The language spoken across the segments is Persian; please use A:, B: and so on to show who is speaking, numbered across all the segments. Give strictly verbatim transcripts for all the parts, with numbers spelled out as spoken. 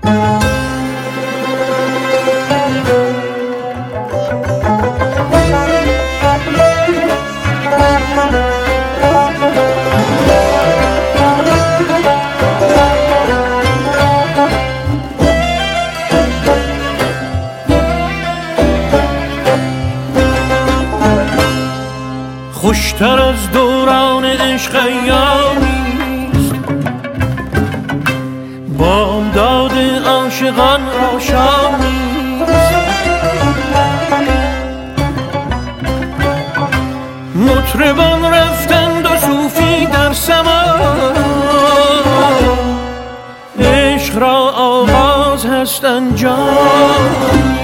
A: خوشتر از دوران عشق ایامیست، بامداد عاشقان را شامیست. مطربان رفتند و صوفی در سماع، عشق را آغاز هست انجام.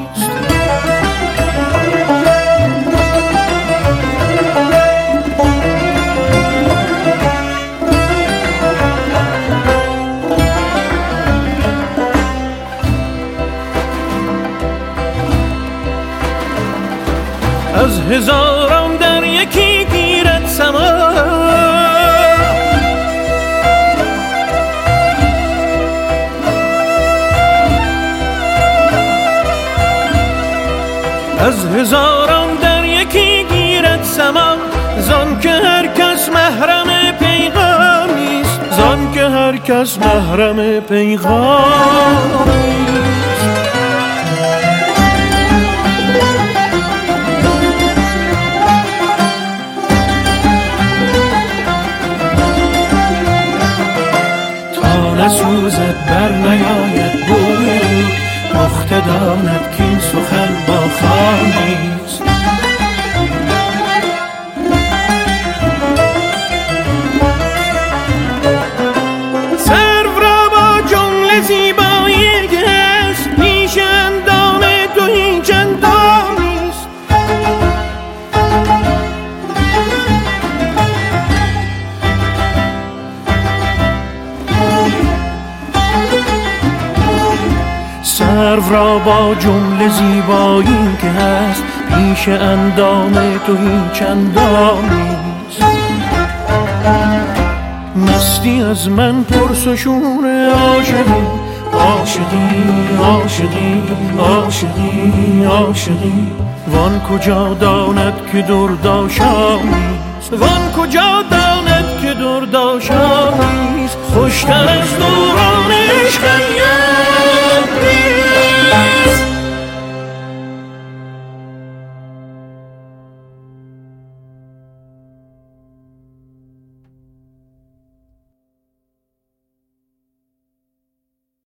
A: از هزاران در یکی گیرد سما، از هزاران در یکی گیرد سما. زان که هر کس محرم پیغامیست، زان که هر کس محرم پیغامیست. نسوزد بر نیاید بوی رو، پخته داند کین سخن با خامیست. سرو را با جمله زیبایی گست، پیش اندام تو هیچ اندامیست. سرو را با جمله زیبایی که هست، پیش اندام تو هیچ اندامیست. مستی از من پرس و شور عاشقی، عاشقی عاشقی عاشقی عاشقی. وان کجا داند که دردآشامیست، وان کجا داند که دردآشامیست. خوشتر از دوران عشق